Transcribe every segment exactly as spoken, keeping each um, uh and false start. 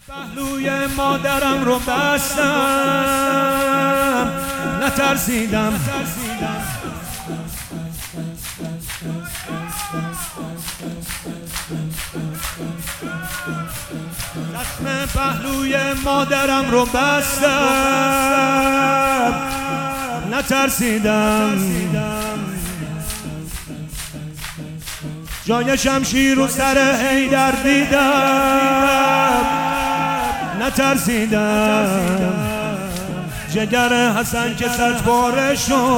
پهلوی مادرم رو بستم، نترسیدم. زخم پهلوی مادرم رو بستم، نترسیدم. جای شمشیر رو سر حیدر دیدم، نترسیدم. جگر حسن که صد باره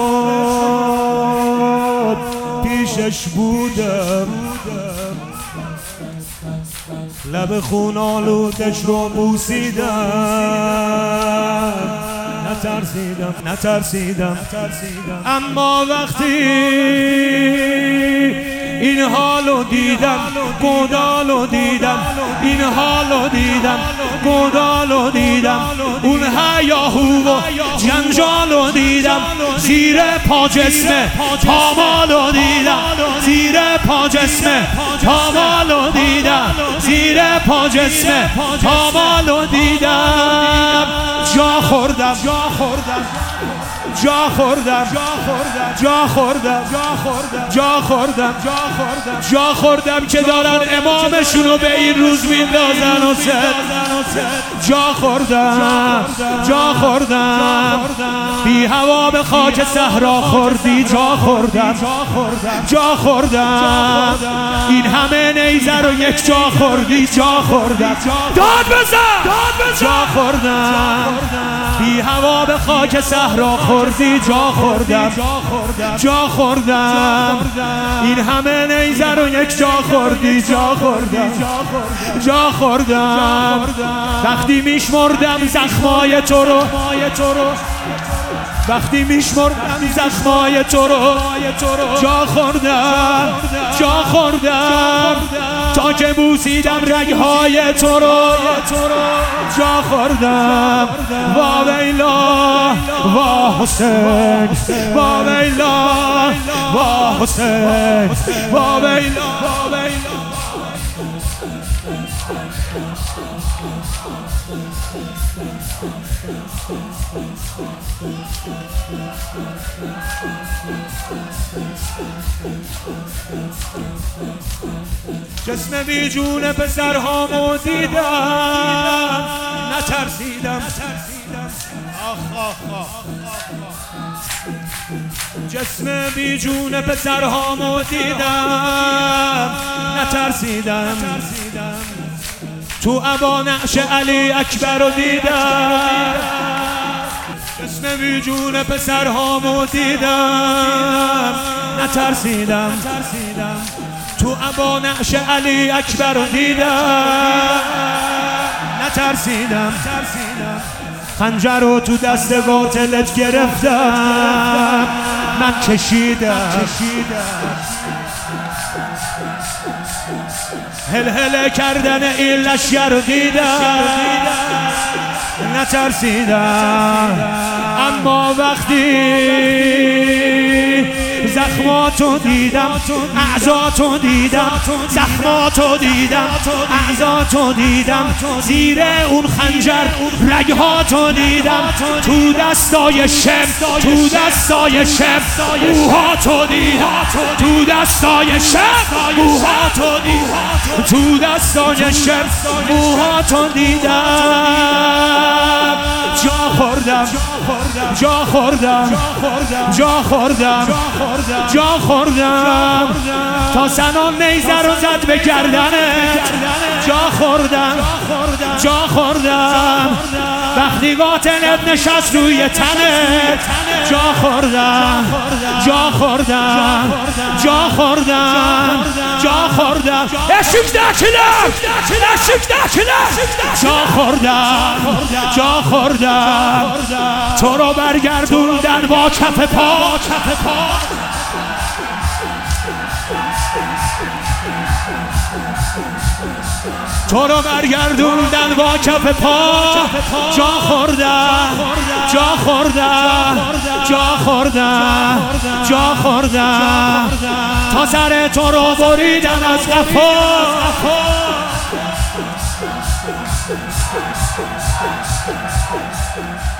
شد پیشش بودم، لب خون آلودش رو بوسیدم، نترسیدم نترسیدم. اما وقتی این حالو دیدم، گودالو دیدم، این حالو دیدم، گودالو دیدم، اون هیاهو و جنجالو دیدم، زیر پا جسمه پامالو دیدم، زیر پا جسمه پامالو دیدم، زیر پا جسمه پامالو دیدم. جا خوردم جا خوردم جا خوردم جا خوردم جا خوردم جا خوردم که دارن امامشون رو به این روز میندازن و سد. جا خوردم جا خوردم بی هوا به خاک صحرا خوردی. جا خوردم جا خوردم این همه نیزه رو یک جا خوردی. جا خوردم داد بزن جا خوردم بی هوا به خاک صحرا خوردی. جا خوردم جا خوردم این همه نیزه رو یک جا خوردی. جا خوردم جا خوردم وقتی میشمردم زخمای تو رو، وقتی میشمردم زخمای تو رو، جا خوردم جا خوردم تا که بوسیدم رگهای تو رو. جا خوردم وا ویلا وا حسین، وا ویلا وا حسین، وا ویلا وا ویلا. جسم بی جون پسرهامو دیدم، نترسیدم. جسم بی جون پسرهامو دیدم، نترسیدم. تو ابا نعش علی اکبر رو دیدم، جسم بی جون پسرهامو دیدم، نترسیدم. تو ابا نعش علی اکبر رو دیدم، نترسیدم. خنجر رو تو دست باطلت گرفتم، من کشیدم. هل هل کردن این لشگر رو دیدم، نترسیدم. اما وقتی زخماتو دیدم، اعضاتو دیدم، زخماتو دیدم، اعضاتو دیدم، زیر اون خنجر رگهاتو دیدم، تو دستای شم، تو دستای شم موهاتو دیدم، تو دستای شم موهاتو دیدم، تو دستای شم موهاتو دیدم. جا خوردم جا خوردم جا خوردم جا خوردم تا سنان نیزه رو زد به گردنت. جا خوردم جا خوردم وقتی قاتلت نشست روی تنت. جا خوردم جا خوردم جا خوردم جا خوردم اشک دکلم اشک دکلم جا خوردم جا خوردم تو رو برگردوندن با کف پا. تو رو برگردوندن با کف پا. جا خوردم جا خوردم جا خوردم جا خوردم تا سر تو رو بریدن از قفا. Thank you.